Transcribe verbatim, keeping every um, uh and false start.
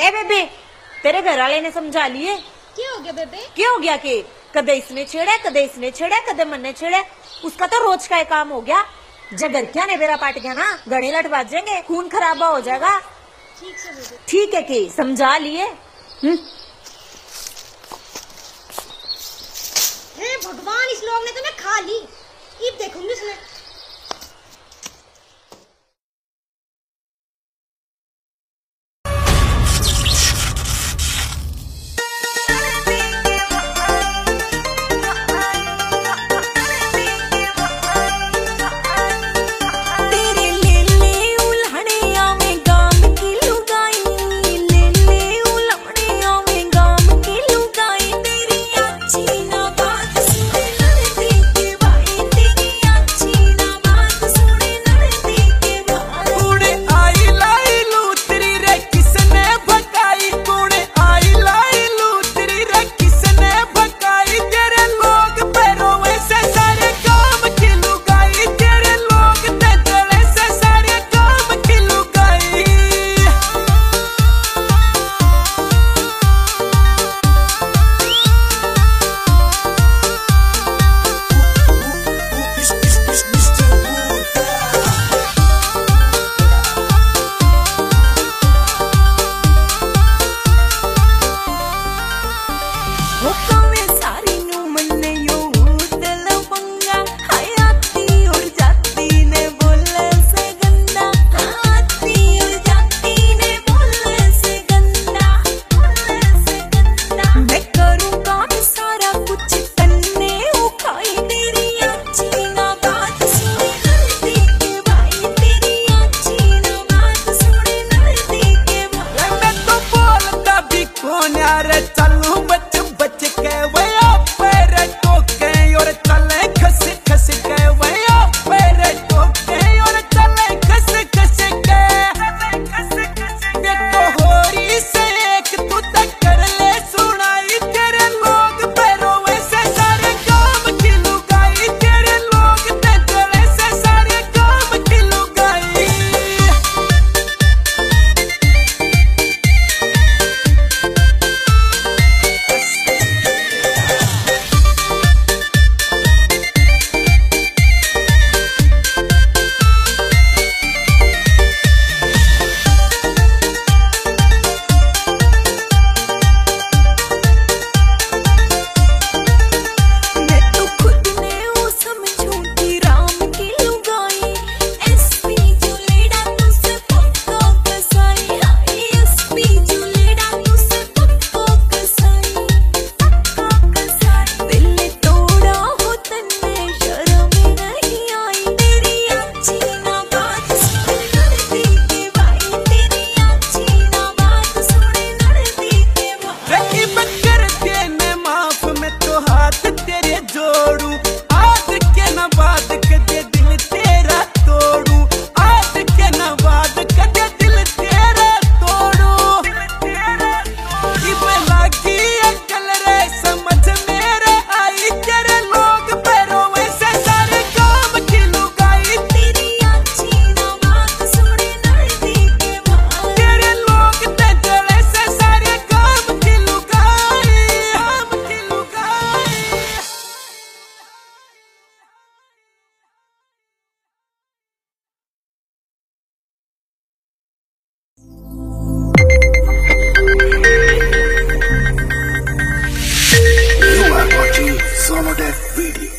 ए बेबे, तेरे घर वाले ने समझा लिए? क्या हो गया बेबे? क्या हो गया कि कदे इसने छेड़ा, कदे इसने छेड़ा, कदे मन ने छेड़ा। उसका तो रोज का काम हो गया। जब घर क्या ने बेरा पाट गया ना, गड़े लट बाजेंगे, खून खराबा हो जाएगा। ठीक है बेबे। ठीक है कि समझा लिए। हम्म। हे भगवान, इस लोग ने तो मैं खा ली। अब देखूंगी इसमें। Sonodeck Video.